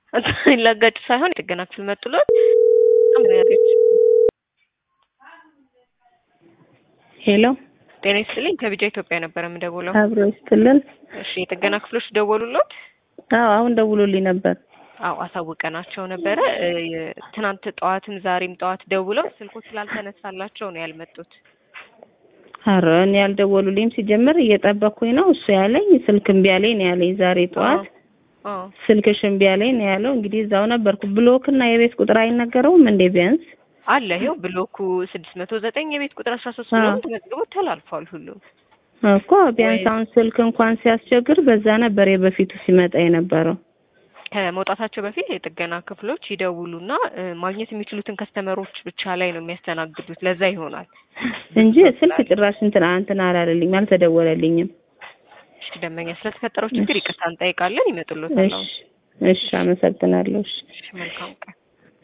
ለጋጭ ሳይሆን የጥገና ክፍል መጥቶለት ሄሎ ጤና ይስጥልኝ ከቢጃ ኢትዮጵያ ነበር የምደውለው። አብሮ ይስጥልን። እሺ የጥገና ክፍሎች ደወሉልዎት? አዎ አሁን ደውሎልኝ ነበር። አዎ አሳውቀናቸው ነበረ። ትናንት ጠዋትም ዛሬም ጠዋት ደውለው ስልኮች ስላልተነሳላቸው ነው ያልመጡት። ኧረ እኔ ያልደወሉልኝም ሲጀምር እየጠበኩኝ ነው። እሱ ያለኝ ስልክ እምቢ አለኝ ነው ያለኝ ዛሬ ጠዋት። ስልክሽ እምቢ አለኝ ነው ያለው። እንግዲህ እዛው ነበርኩ። ብሎክ እና የቤት ቁጥር አይነገረውም እንዴ ቢያንስ? አለ ይኸው ብሎኩ 609 የቤት ቁጥር 13 ብሎ ተመዝግቦ ተላልፏል ሁሉ እኮ ቢያንስ አሁን ስልክ እንኳን ሲያስቸግር በዛ ነበር የበፊቱ ሲመጣ የነበረው። ከመውጣታቸው በፊት የጥገና ክፍሎች ይደውሉና ማግኘት የሚችሉትን ከስተመሮች ብቻ ላይ ነው የሚያስተናግዱት። ለዛ ይሆናል እንጂ ስልክ ጭራሽ እንትን አላለልኝም፣ አልተደወለልኝም። እሺ ደንበኛ ስለተፈጠረው ችግር ይቅርታ እንጠይቃለን። ይመጡልዎታል። እሺ አመሰግናለሁ። እሺ መልካም ቀን።